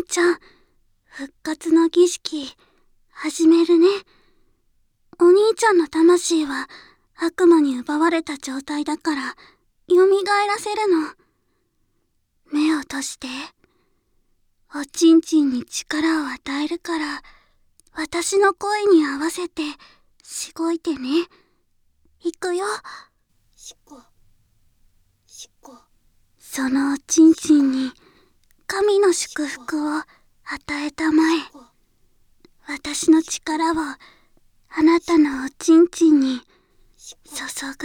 ちゃん、復活の儀式、始めるね。お兄ちゃんの魂は悪魔に奪われた状態だから、蘇らせるの。目を閉じて。おちんちんに力を与えるから、私の声に合わせて、しごいてね。いくよ。 しこ。 そのおちんちんに、神の祝福を与えたまえ。私の力を、あなたのおちんちんに、注ぐ。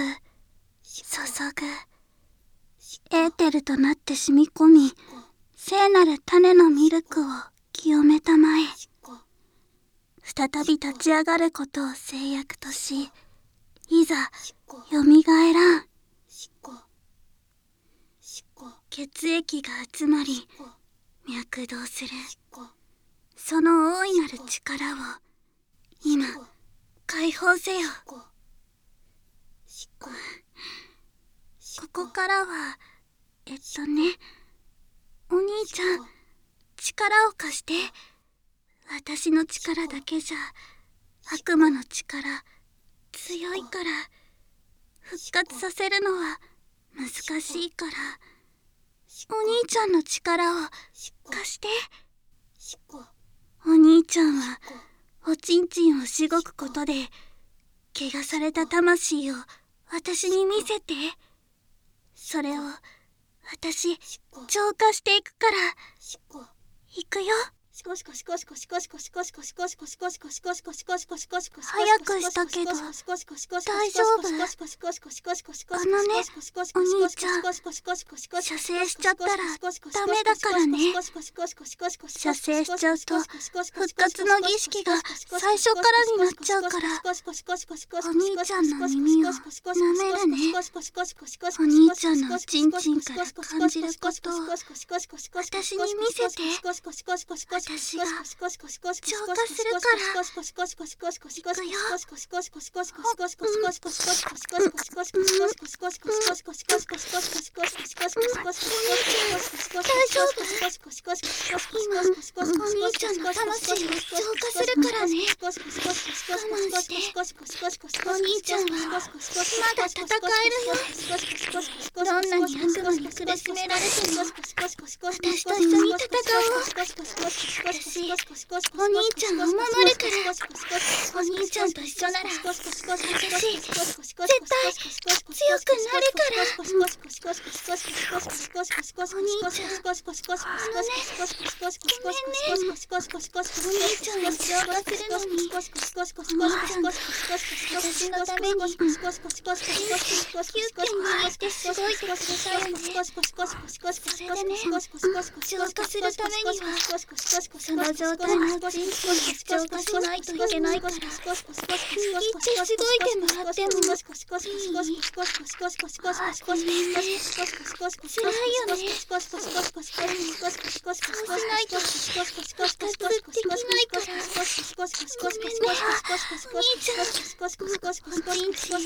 エーテルとなって染み込み、聖なる種のミルクを清めたまえ。再び立ち上がることを制約とし、いざ、よみがえらん。血液が集まり、脈動する。その大いなる力を、今、解放せよ。ここからは、お兄ちゃん、力を貸して。私の力だけじゃ、悪魔の力、強いから、復活させるのは難しいから、お兄ちゃんの力を貸して。お兄ちゃんは、おちんちんをしごくことで、怪我された魂を私に見せて。それを、私、浄化していくから、行くよ。早くしたけど、大丈夫？あのね、お兄ちゃん、射精しちゃったらダメだからね。射精しちゃうと、復活の儀式が最初からになっちゃうから、お兄ちゃんの耳を舐めるね。お兄ちゃんのおちんちんから感じることを、私に見せて。私が浄化するから。行くよ。大丈夫？今、お兄ちゃんの魂を浄化するからね。我慢して。お兄ちゃんはまだ戦えるよ。どんなに悪魔に苦しめられても、私と一緒に戦おう。私、お兄ちゃんを守るから。お兄ちゃんと一緒なら、私、絶対強くなるから。お兄ちゃん、ごめんね。お兄ちゃんを浄化するのに、お兄ちゃんが私のために、キュッて握ってしごいてくれたよね。それでね、浄化するためには、その状態のおちんちんを浄化しないといけないから、握ってしごいてもらってもいい？ごめんね。辛いよね。そうしないと復活できないから。ごめんね。お兄ちゃん、おちんちん握って我慢して。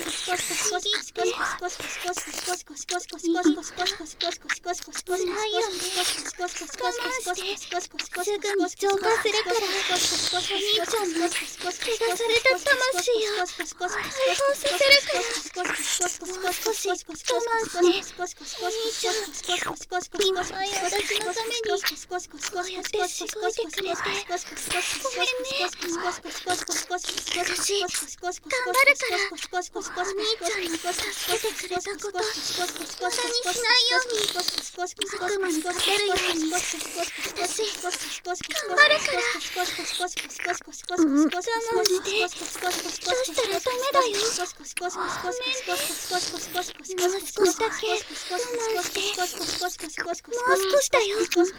辛いよね。我慢してすぐに浄化するから、お兄ちゃんの怪我された魂を解放させるから。もう少し我慢して。お兄ちゃん、いっぱい私のためにこうやってしごいてくれてごめんね。私、頑張るから、お兄ちゃんに助けてくれたこと無駄にしないように、悪魔に勝てるように、私、頑張るから。我慢して、どうしたらダメだよ。ごめんね。もう少しだけ我慢して。もう少しだよ。お兄ちゃん。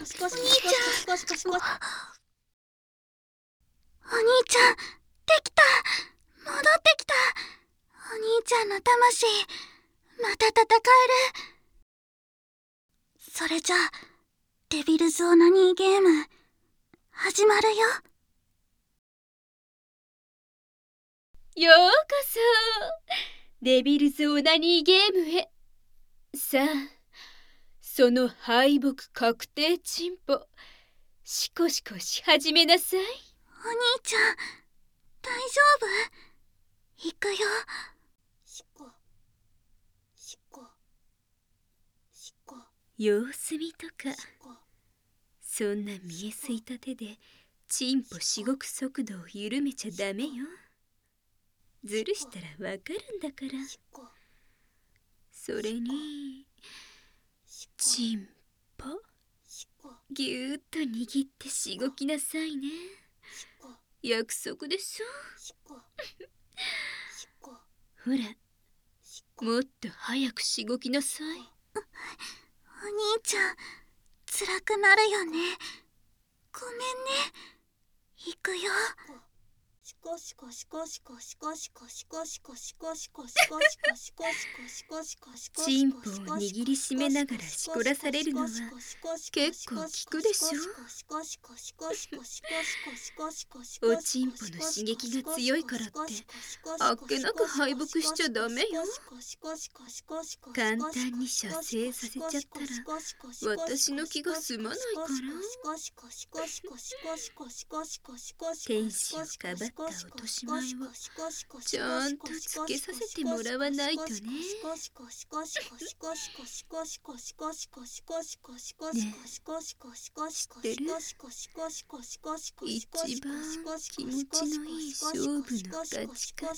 お兄ちゃん、できた。戻ってきた。お兄ちゃんの魂、また戦える。それじゃあ、デビルズオナニーゲーム、始まるよ。 ようこそ、デビルズオナニーゲームへ。さあ、その敗北確定チンポ、 シコシコし始めなさい。 お兄ちゃん、大丈夫？行くよ。 シコシコシコ様子見とか、 シコ。 そんな見えすいた手でチンポしごく速度を緩めちゃダメよ。ずるしたらわかるんだから。 シコそれにシコチンポシコぎゅーっと握ってしごきなさいね。 シコ約束でしょ。 シコシコほら、 シコ。 もっと早くしごきなさい。 お兄ちゃん、辛くなるよね。ごめんね。行くよ。 シコシコシコシコシコシコシコシコシコシコシコシコシコシコシコシコシコ。 チンポを握りしめながらしこらされるのは結構効くでしょ。おチンポの刺激が強いからってあっけなく敗北しちゃダメよ。簡単に射精させちゃったら私の気が済まないから。天使をかばった落とし前はちゃんとつけさせてもらわないとね。知ってる？一番気持ちのいい勝負の勝ち方。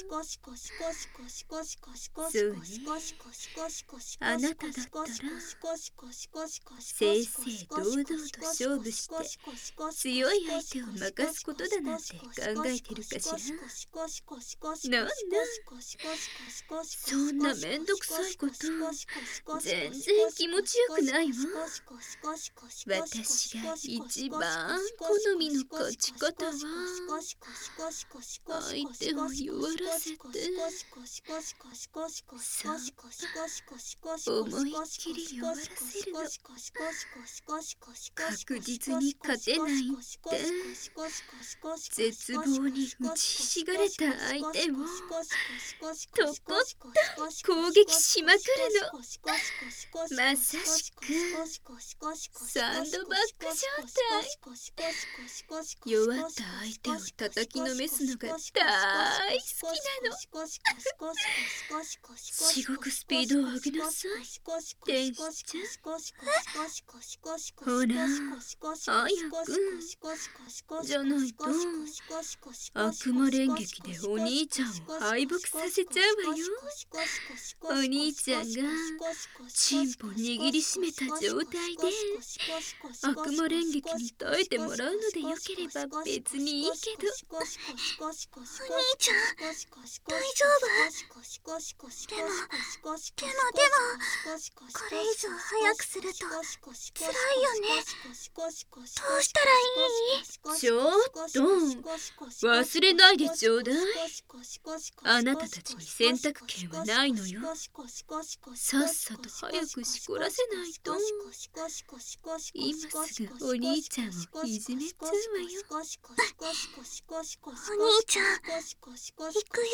そうね。あなただったら正々堂々と勝負して強い相手を負かすことだなんて考えてるかしら。なんだ、そんなめんどくさいこと全然気持ちよくないわ。私が一番好みの勝ち方は相手を弱らせて、そう思いっきり弱らせるの。確実に勝てないって絶望に打ちひしがれた相手をとことん攻撃しまくるの。まさしくサンドバッグ状態。弱った相手を叩きのめすのが大好きなの。しごくスピードを上げなさい、天使ちゃん。ほら、早くじゃないと悪魔連撃でお兄ちゃんを敗北させちゃうわよ。お兄ちゃんがチンポ握りしめた状態で悪魔連撃に耐えてもらうのでよければ別にいいけど。 お兄ちゃん、大丈夫？でもこれ以上早くすると辛いよね。どうしたらいい？ ちょっと忘れないでちょうだい。あなたたちに選択権はないのよ。さっさと早くしこらせないと今すぐお兄ちゃんをいじめちゃうわよ。 お兄ちゃん、行くよ。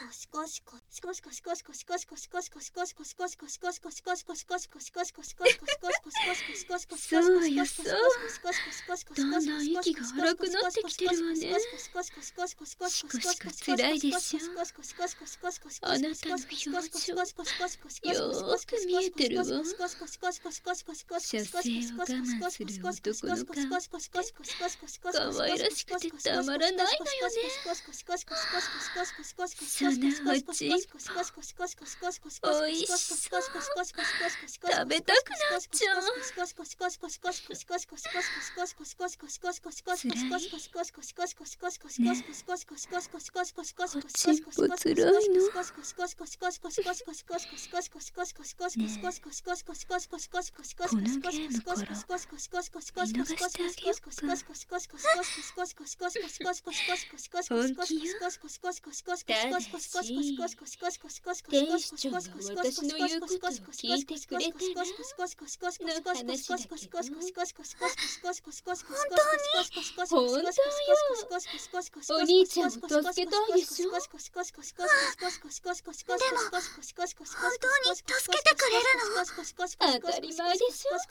そうよそう。だんだん息が荒くなってきてるわね。しこしこつらいでしょ。あなたの表情よーく見えてるわ。射精を我慢する男の顔って可愛らしくてたまらないのよね。そのおちんぽおいしそう。食べたくなっちゃう。つらいね。おちんぽつらいのね。このゲームから見逃してあげよっか。本気よ。ただし天使長が私の言うことを聞いてくれたらの話だけど。本当よ。 お兄ちゃんを助けたいでしょ。 でも本当に助けてくれるの？ 当たり前でしょ。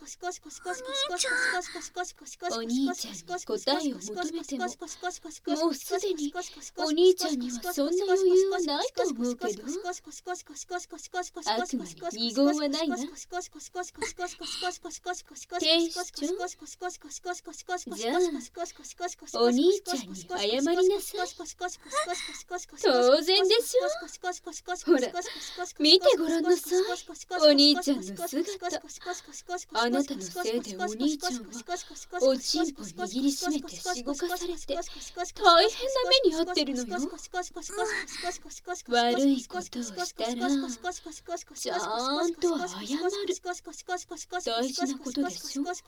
お兄ちゃんに答えを求めても、もうすでにお兄ちゃんにはそんな余裕はないと思うけど、悪魔に二言はないな。警視庁、じゃあお兄ちゃんに謝りなさい。当然でしょ。ほら見てごらんなさい、お兄ちゃんの姿。あなたのせいでお兄ちゃんはおちんぽ握りしめてしごかされて大変な目に遭ってるのよ。悪いことをしたらちゃんと謝る。大事なことでしょ。 お兄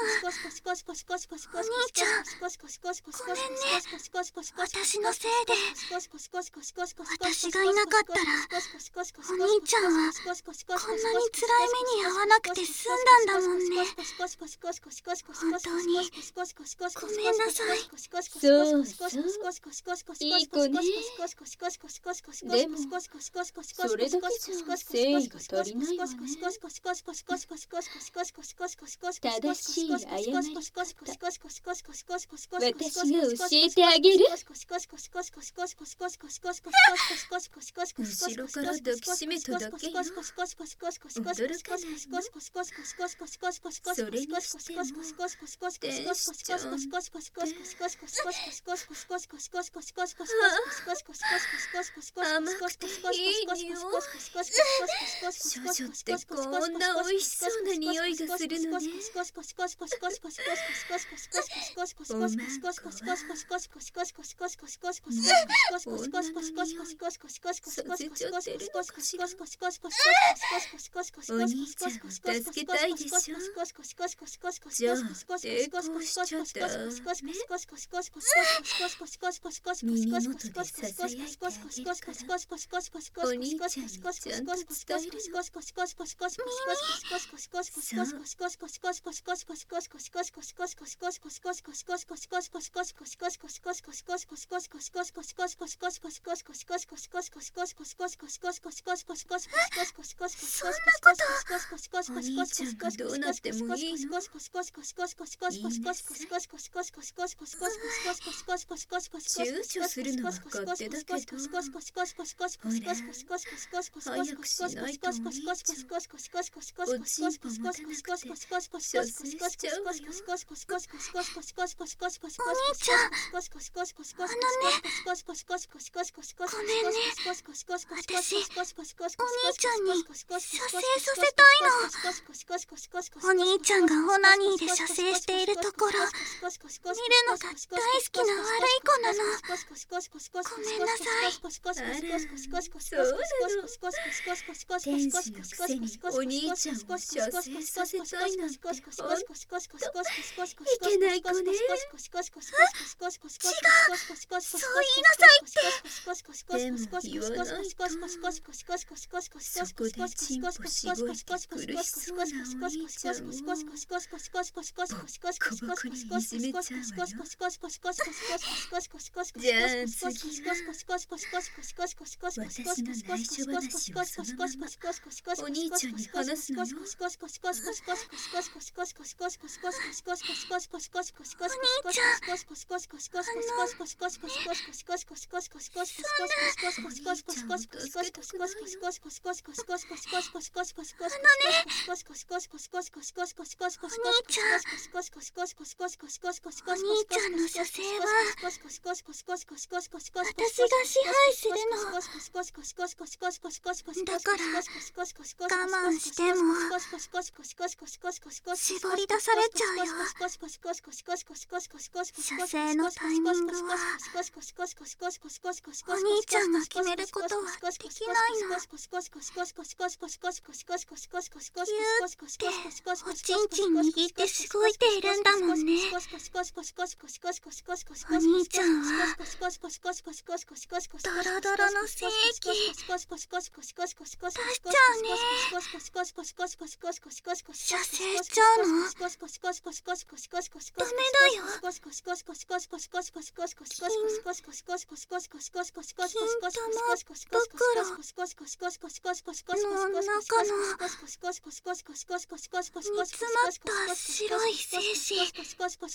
ちゃん、ごめんね。私のせいで。私がいなかったらお兄ちゃんはこんなに辛い目に遭わなくて済んだんだもんね。本当にごめんなさい。 そうそう、いい子ね。でもそれだけじゃ誠意が足りないわね。正しい謝り方、私が教えてあげる。後ろから抱きしめただけよ。驚かないの。それにしても天使ちゃんって甘くていい匂い。少女ってこんな美味しそうな匂いがするのね。おまんこは女の匂いさせちゃってるのかしら。お兄ちゃんを助けたいでしょ。じゃあ抵抗しちゃダメ。耳元でささやいてあげるからお兄ちゃんにちゃんと伝えるの。お兄ちゃんがどうなってもいいの？いいんです。躊躇するのは勝手だけど、ほら早くしないとお兄ちゃんおちんぽ持たなくて射精しちゃうわよ。 お兄ちゃん、ごめんね。私、お兄ちゃんに射精させたいの。お兄ちゃんがオナニーで射精しているところ見るのが大好きな悪い子なの。ごめんなさい。 あら、そうなの。天使のくせにお兄ちゃんを射精させたいなんてほんといけない子ね。 違う、そう言いなさいって。 でも言わないと、そこでチンポしごいて苦しそうなお兄ちゃんをボッコボコにいじめちゃうわよ。じゃあ次は私の内緒話をそのままお兄ちゃんに話すのよ。 お兄ちゃん、お兄ちゃんの射精は私が支配するの。だから我慢しても絞り出されちゃうよ。射精のタイミングはお兄ちゃんが決めることはできないの。ギューっておちんちん握ってしごいているんだもんね。お兄ちゃんはドロドロの精液出しちゃうね。射精しちゃうの？ダメだよ。 白い精子、一気にドクドク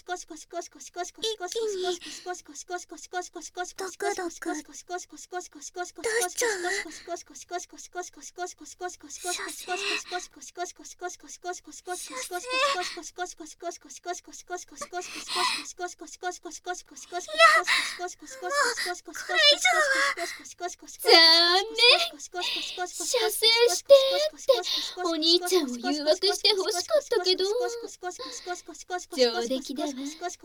出しちゃう。 射精してってお兄ちゃんを誘惑して欲しかったけど上出来だわ。天使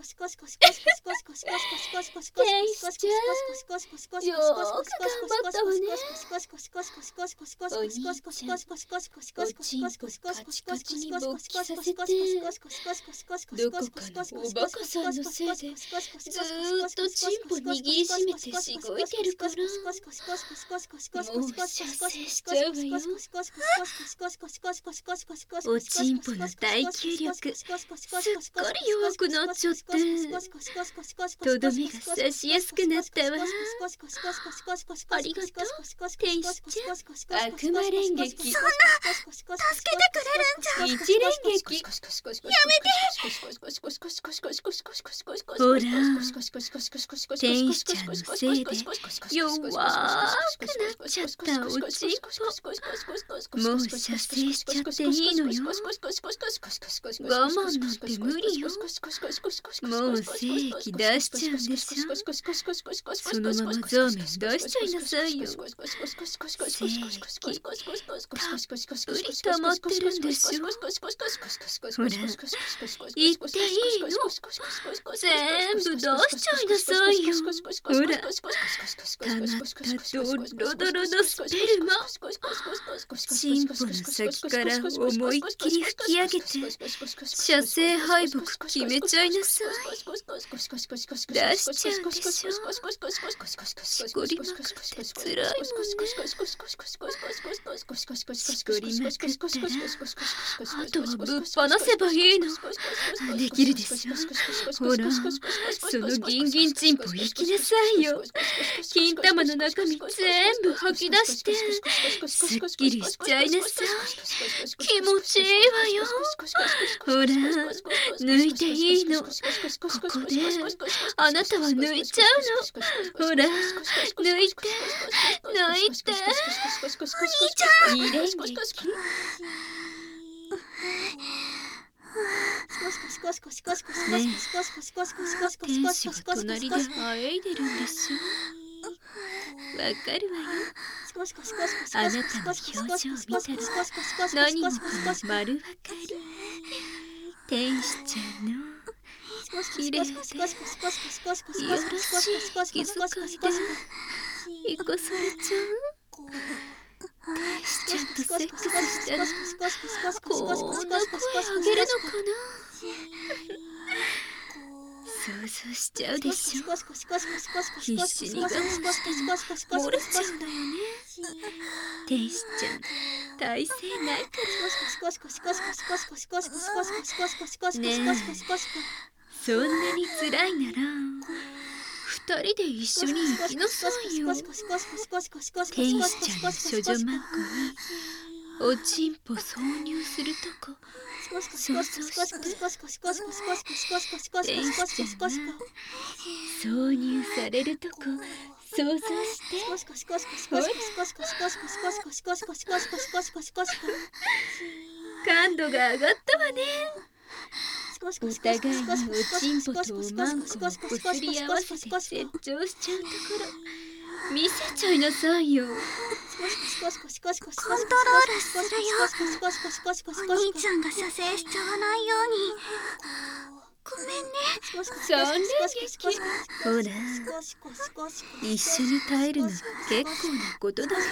ちゃん、よーく頑張ったわね。お兄ちゃん、おちんぽカチカチに勃起させて、どこかのおバカさんのせいでずーっとチンポ握りしめてしごいてるから、もう射精しちゃうわよ。おちんぽの耐久力すっかり弱くなっちゃって、とどめが刺しやすくなったわ。ありがとう、天使ちゃん。悪魔連撃。 そんな、助けてくれるんじゃ。 一連撃。 やめて。 ほら、天使ちゃんのせいで弱くなっちゃったおちんぽ。もう射精しちゃっていいのよ。我慢なんて無理よ。もう精液出しちゃうんでしょ。そのままゾーメン出しちゃいなさいよ。精液たっぷり溜まってるんでしょ。ほら、言っていいの。全部出しちゃいなさいよ。ほら、溜まったドロドロのスペルマ、チンポの先から思いっきり吹き上げて射精敗北決めちゃいなさい。出しちゃうんでしょ。しこりまくってつらいもんね。しこりまくったらあとはぶっ放せばいいの。できるでしょ。ほら、そのギンギンチンポいきなさいよ。金玉の中身全部吐き出してすっきりしちゃいなさい。気持ちいいわよ。ほら、抜いていいの。ここであなたは抜いちゃうの。ほら、抜いて抜いて。お兄ちゃん。二連撃。ねえ、天使が隣であえいでるんですよ。わかるわよ。あなたの表情を見たら何もかも丸わかり。天使ちゃんの綺麗でいやらしい気遣いで生かされちゃう。天使ちゃんとセックスしたらこんな声あげるのかな。想像しちゃうでしょ。必死に我慢しても漏れちゃうんだよね。天使ちゃん耐性ないからねえ、そんなに辛いなら二人で一緒に行きなさいよ。天使ちゃんの処女マンコにおちんぽ挿入するとこ想像して。天使ちゃんが挿入されるとこ想像して。ほら、感度が上がったわね。お互いにおちんぽとおまんこをこすり合わせて成長しちゃうところ見せちゃいなさいよ。 コントロールするよ。お兄ちゃんが射精しちゃわないように。ごめんね。 三連撃。ほら、一緒に耐えるのは結構なことだけど、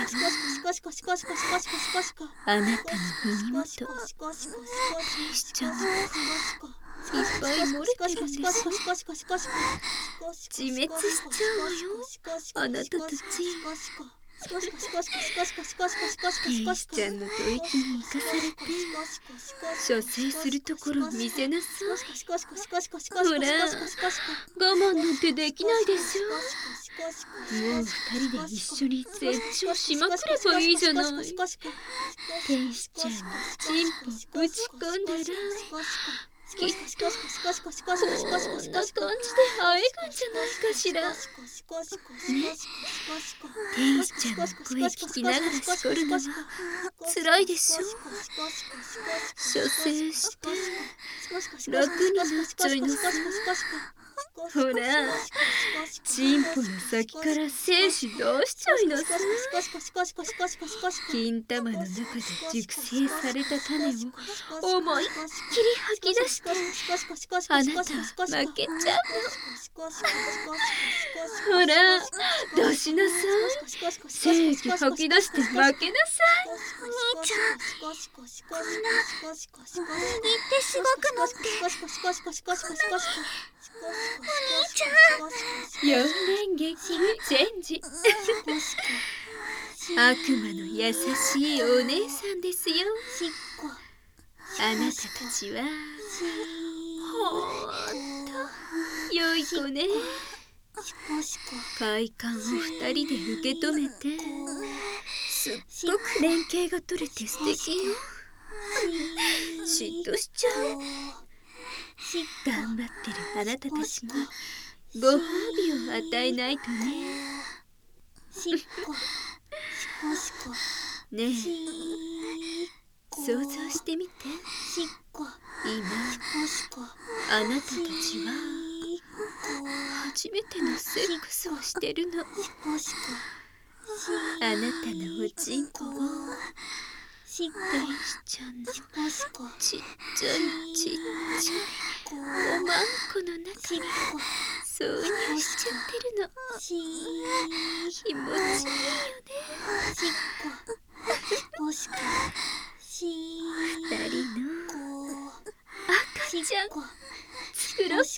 あなたの耳元天使ちゃんいっぱい漏れてるんですよ。自滅しちゃうわよ、あなたたち。 天使ちゃんの吐息に生かされて射精するところを見せなさい。ほら、我慢なんてできないでしょ。もう二人で一緒に絶頂しまくればいいじゃない。天使ちゃんにチンポぶち込んだらきっとこんな感じで会えるんじゃないかしら。ね、天使ちゃんの声聞きながらしこるのは辛いでしょ。射精して楽になっちゃいなさい。ほら、チンポの先から精子出しちゃいなさい。金玉の中で熟成された種を思いっきり吐き出して、あなたは負けちゃうの。ほら、出しなさい。精液吐き出して負けなさい。 お兄ちゃん、こんな握ってしごくのって。お兄ちゃん、 4連撃チェンジ。悪魔の優しいお姉さんですよ。あなたたちはほんと良い子ね。快感を2人で受け止めて、すっごく連携が取れて素敵よ。嫉妬しちゃう。頑張ってるあなたたちにご褒美を与えないとね。ねえ、想像してみて。今あなたたちは初めてのセックスをしてるの。あなたのおちんぽを天使ちゃんのちっちゃいちっちゃいおまんこの中に挿入しちゃってるの。気持ちいいよね。二人の赤ちゃん作ろっか。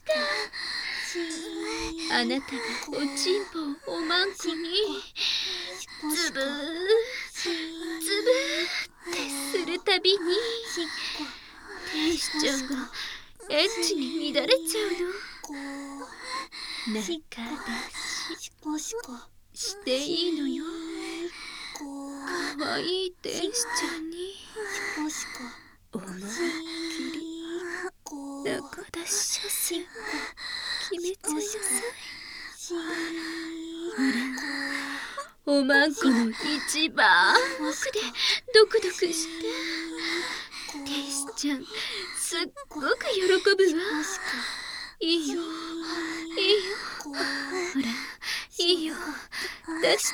あなたがおちんぽをおまんこにズブーズブーってするたびに天使ちゃんがエッチに乱れちゃうの。仲出ししていいのよ。かわいい天使ちゃんに思いっきり仲出し射精決めちゃいなさい。ほら、おまんこの一番奥でドクドクして天使ちゃんすっごく喜ぶわ。いいよいいよ、ほらいいよ、出して。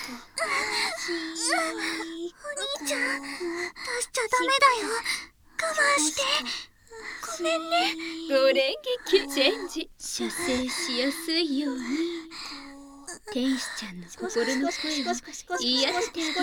お兄ちゃん、出しちゃダメだよ。我慢して。ごめんね。 5連撃チェンジ。射精しやすいように天使ちゃんの心の声を言い当ててあげるね。いいよ、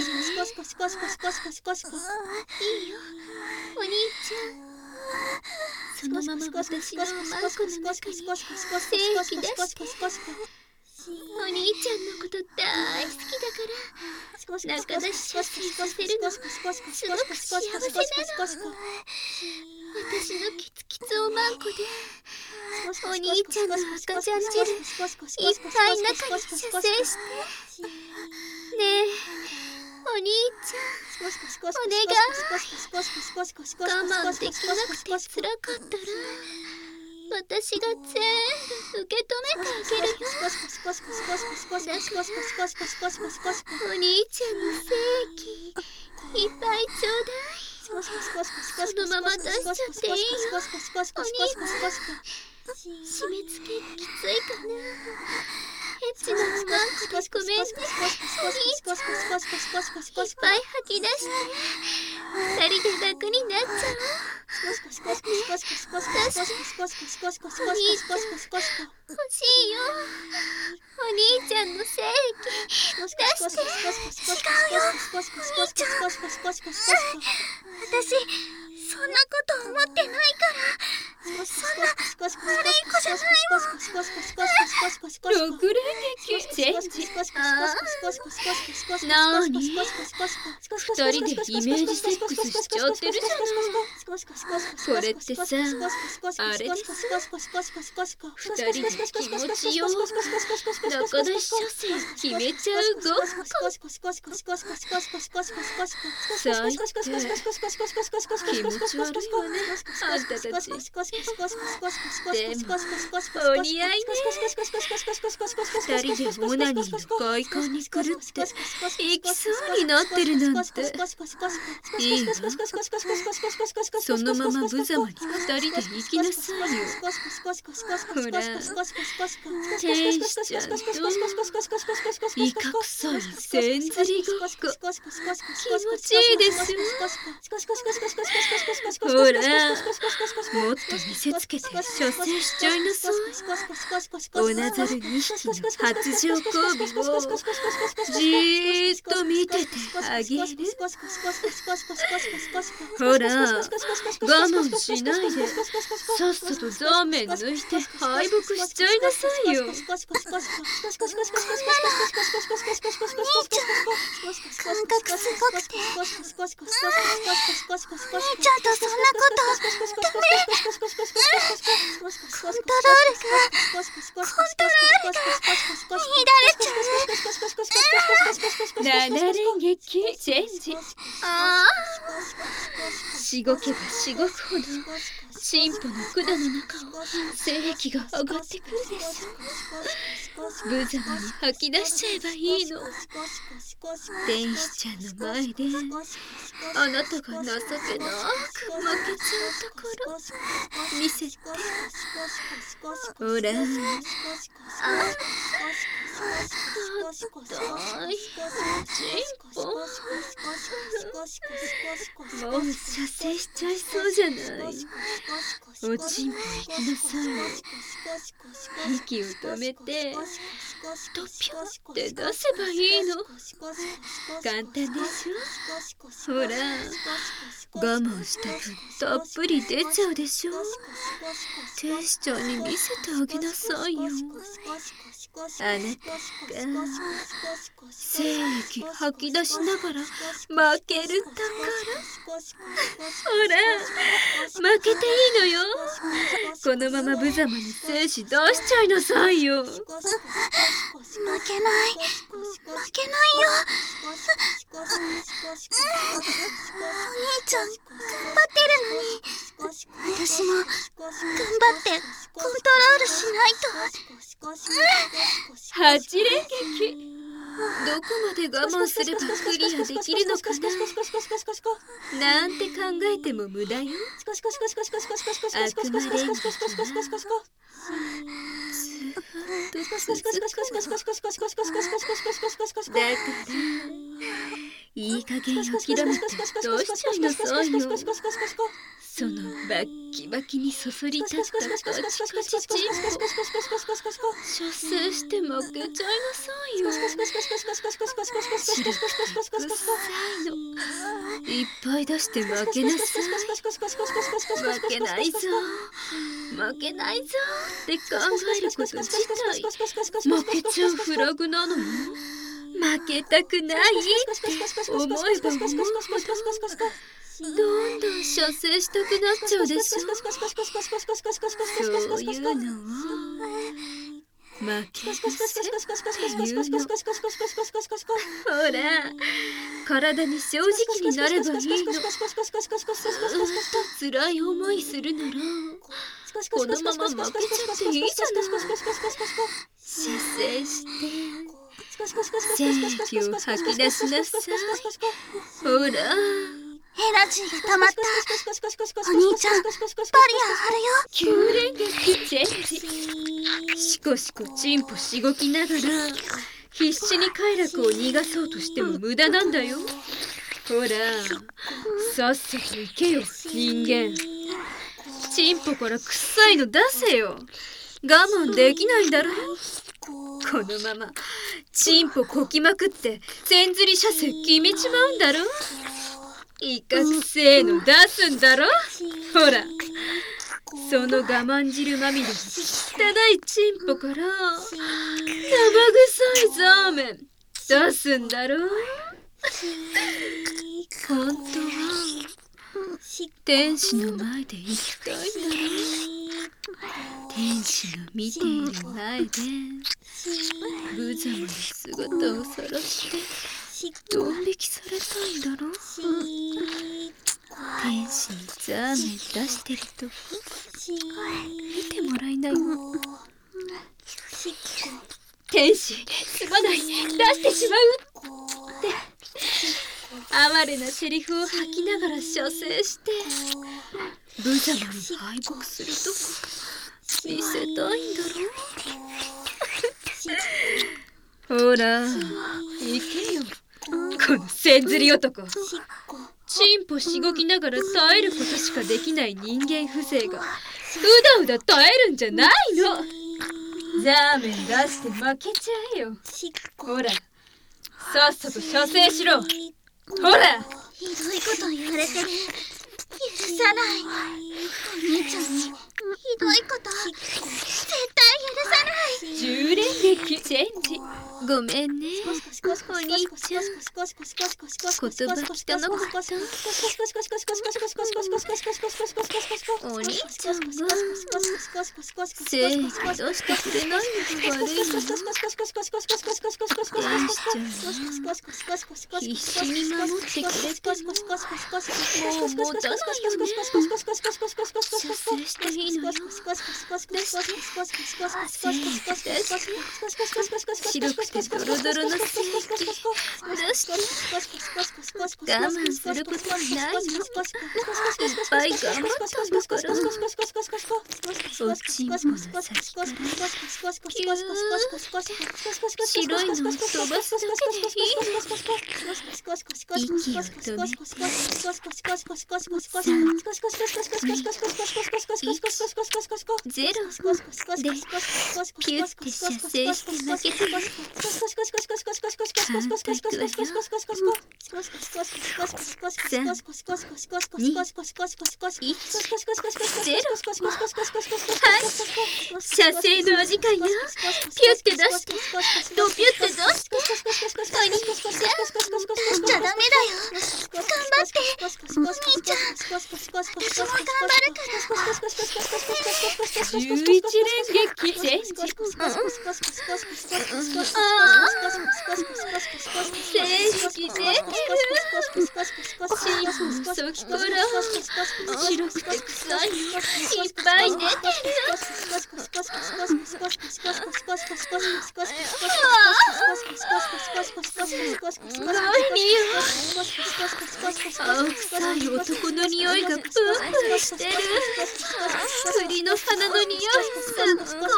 お兄ちゃん。そのまま私のマンコの中に精液出して。お兄ちゃんのこと大好きだから仲出し射精させるのすごく幸せなの。私のキツキツおまんこでお兄ちゃんの赤ちゃん汁いっぱい中に射精して。ねえお兄ちゃん、お願い。我慢できなくて辛かったら私が全部受け止めてあげるよ。お兄ちゃんの精液いっぱいちょうだい。そのまま出しちゃっていいよ。お兄ちゃん、締め付けきついかな。エッチなおまんこでごめんね。お兄ちゃん、いっぱい吐き出して二人で楽になっちゃおう。出して。お兄ちゃん欲しいよ。お兄ちゃんの精液出して。 違うよ。お兄ちゃん。私、精そんなこと思ってないから。そんな悪い子じゃないもん。 6連撃チェンジ。なーに、2人でイメージセックスしちゃってるじゃない。これってさ、あれです。2人で気持ちよく中出し車線決めちゃうごっこ。最低、気持ち悪いわね、あんたたち。でもお似合いね。2人でオナニーの快感に狂って行きそうになってるなんていいわ。そのまま無様に2人で行きなさいよ。ほら、天使ちゃんとイカ臭いせんずりごっこ気持ちいいですよ。ほら、もっと見せつけて射精しちゃいなさい。オナザル2匹の発情交尾をじーっと見ててあげる。ほら、我慢しないでさっさとザーメン抜いて敗北しちゃいなさいよ。 兄ちゃん、感覚すごくて。兄ちゃんとそんなことダメ。コントロールが乱れちゃう。 7連撃チェンジ。ああ、しごけばしごくほどチンポの管の中を精液が上がってくるでしょ。無様に吐き出しちゃえばいいの。天使ちゃんの前であなたが情けなく負けちゃうところ見せて。ほら、痛いチンポ。もう射精しちゃいそうじゃない。おちんぽ行きなさい。息を止めてとぴょって出せばいいの。簡単でしょ。ほら、我慢した分たっぷり出ちゃうでしょ。天使ちゃんに見せてあげなさいよ。あなたが精液吐き出しながら負けるだから。ほら、負けていいのよ。このまま無様に精子出しちゃいなさいよ。 負けないよ。お兄ちゃん頑張ってるのに、私も頑張ってコントロールしないと。 8連撃。どこまで我慢すればクリアできるのかななんて考えても無駄よ。悪魔連撃はだからいい加減諦めてどうしちゃいなさいよ。そのバッキバキにそそり立ったカチカチチンポ射精して負けちゃいなさいよ。白くて臭いのいっぱい出して負けなさい。負けないぞ負けないぞって考えること自体負けちゃうフラグなのよ。負けたくないって思えば思うほどどんどん射精したくなっちゃうでしょ。そういうのを負け癖っていうの。ほら、体に正直になればいいの。ずっと辛い思いするならこのまま負けちゃっていいじゃない。射精して精液を吐き出しなさい。ほら、 エナジーが溜まった。お兄ちゃん、バリア 9連撃チェンジ。シコシコチンポしごきながら必死に快楽を逃がそうとしても無駄なんだよ。ほら、さっさと行けよ人間。チンポから臭いの出せよ。我慢できないんだろ。このままチンポこきまくって千釣り射精決めちまうんだろ。 威嚇せーの出すんだろ。ほら、その我慢汁まみれの汚いチンポから生臭いザーメン出すんだろ。本当は天使の前で生きたいんだろ。天使が見ている前で無様な姿を晒してドン引きされたいんだろ。天使にザーメン出してると見てもらいなよ。天使すまない、出してしまうって哀れなセリフを吐きながら射精して無様に敗北するとこ見せたいんだろ。ほら行けよ、このせんずり男。チンポしごきながら耐えることしかできない人間風情がうだうだ耐えるんじゃないの。ザーメン出して負けちゃえよ。ほら、さっさと射精しろ。ほら、 ひどいこと言われてる。許さない。お兄ちゃんにひどいこと絶対許さない。 10連撃チェンジ。ごめんねお兄ちゃん、言葉汚かった。お兄ちゃんが精液出してくれないのが悪いの。天使ちゃんは必死に守ってくれてももう持たないよね。射精していいのよ。出して精液出して白くてドロドロの精液出して。我慢することはないの。いっぱい頑張ったんだから。おちんぽの先からピュー白いのを飛ばすだけでいい。息を止めて3、2、1、0でピュッて射精して負けてる。カウントいくわよ。3、2、1、はい、射精のお時間よ。ピュッて出してドピュッて出して。お兄ちゃん出しちゃダメだよ。頑張ってお兄ちゃん。私も頑張るから。 11連撃チェンジ。精液出てる。チンポの先から白くて臭いのいっぱい出てる。青臭い男の匂いがプンプンしてる。栗の花の匂いすっごい。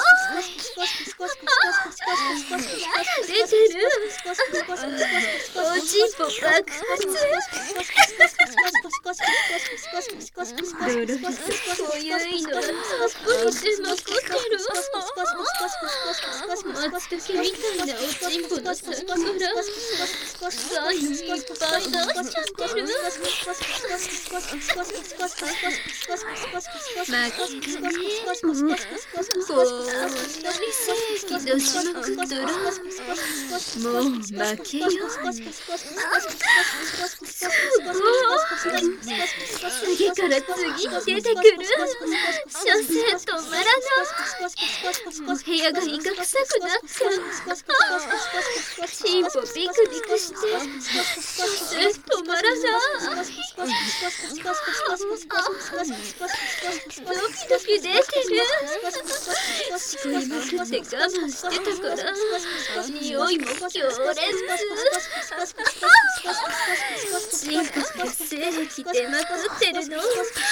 やだ出てる。おちんぽ爆発。ドロドロ濃ゆいのがたっぷり出まくってる。松茸みたいなおちんぽの先から臭いのいっぱい出しちゃってる。負けるね。こんなに精液出しまくったらもう負けよ。すごい。次から次に出てくる。射精止まらない。お部屋がイカ臭くなった。チンポビクビクして射精止まらない。ドキドキ出てる。しこりまくって我慢してたから匂いも強烈。チンポから精液出まくってるの止まらないの。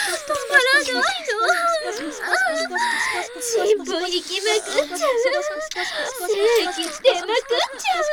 チンポ行きまくっちゃう。精液出まくっちゃう。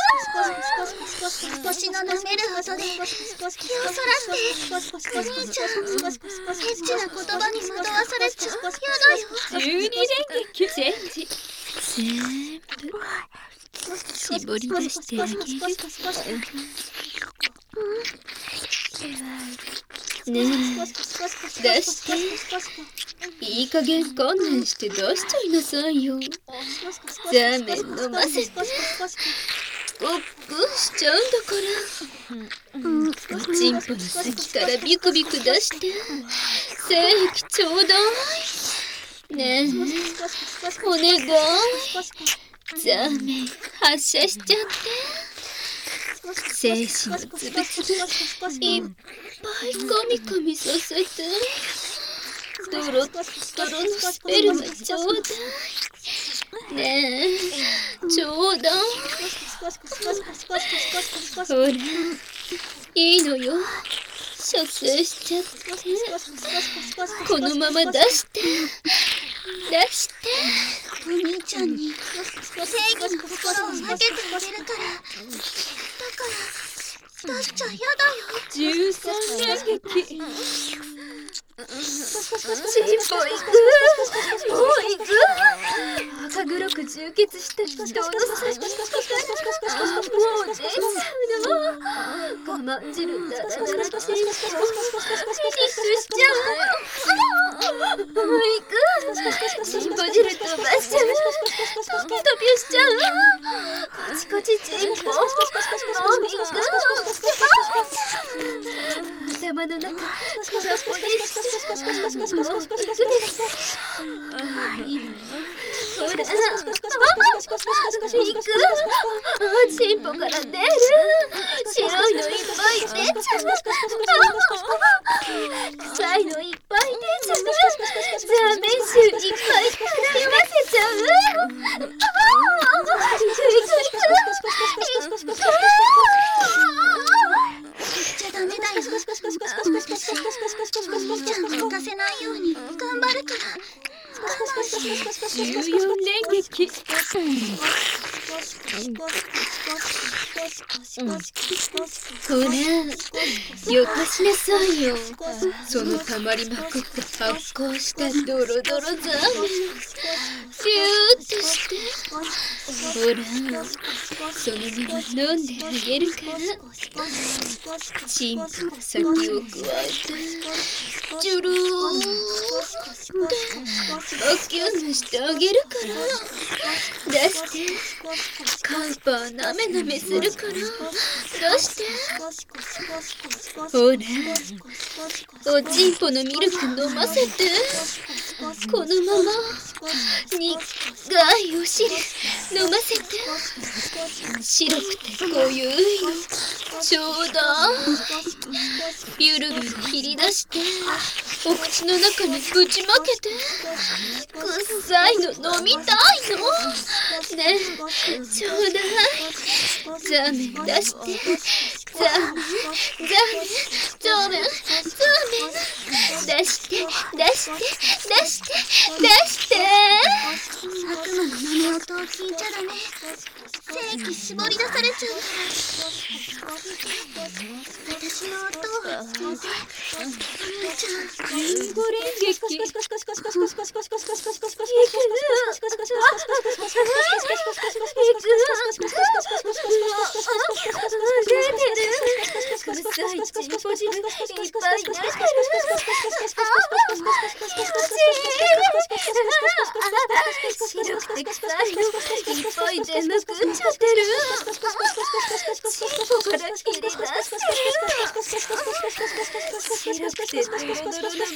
私の舐める音で気をそらしてお兄ちゃんエッチな言葉に惑わされちゃやだよ。 12連撃チェンジ。全部絞り出してあげる。 ねえ、出して。いい加減観念して出しちゃいなさいよ。ザーメン飲ませて。ごっくんしちゃうんだから。おちんぽの先からビクビク出して。精液ちょうだい。ねえ、お願い。ザーメン発射しちゃって。精子のつぶつぶいっぱいカミカミさせて。ドロッドロのスペルマちょうだい。ねえ、ちょうだい。ほら、いいのよ。射精しちゃって。このまま出して。出して。 お兄ちゃんに正義の心を分けてあげるから。だから出しちゃやだよ。 13連撃。チンポ行く。もう行く。赤黒く充血した人の先もう出ちゃうの。我慢汁だらだらチンポフィニッシュしちゃう。もう行く。チンポ汁飛ばしちゃう。トピトピしちゃう。コチコチチンポ。もう行く。頭の中空っぽにして。ほら、行く。チンポから出る。白いのいっぱい出ちゃう。臭いのいっぱい出ちゃう。ザーメン臭いっぱい漂わせちゃう。 言っちゃダメだよ。私お兄ちゃんを浮かせないように頑張るから。我慢して。 14連撃。ほら、よこしなさいよ。そのたまりまくって発酵したドロドロザーメン。ピューッとして。ほら、そのまま飲んであげるから。チンポの先を加えて、ジュルーってバキュンしてあげるから。出して。カウパーなめなめするから。出して。ほら、おちんぽのミルク飲ませて。このまま苦いお尻飲ませて。白くて濃ゆいのちょうだい。ビュルビュル切り出してお口の中にぶちまけて。くっさいの飲みたいのねえ、ちょうだい。ザーメン出して。ザーメンザーメンザーメン出して出して出して出して。 悪魔の豆音を聞いちゃダメ。精液絞り出されちゃうから。私の音を聞いて。お兄ちゃん。 15連撃。出てる。臭いチンポ汁いっぱい出てる。白くて臭いのいっぱい出まくっちゃってる。チンポから切り出してる。白くてドロドロのミルクいっぱい出まくっ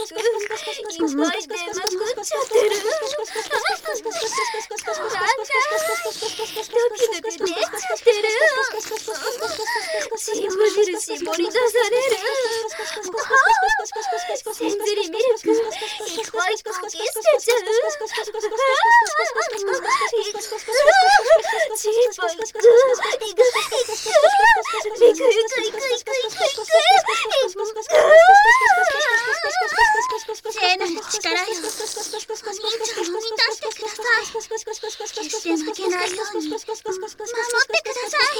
ちゃってる。ドキドキ出ちゃってる。チンポ汁絞り出される。せんずりミルクいっぱいかき捨てちゃう。チンポいくいくいくいくいくいくいくいくい聖なる力よ。お兄ちゃんを満たしてください。決して負けないように守ってください。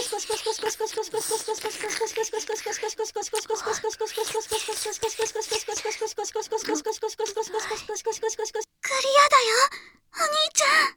クリアだよ、お兄ちゃん。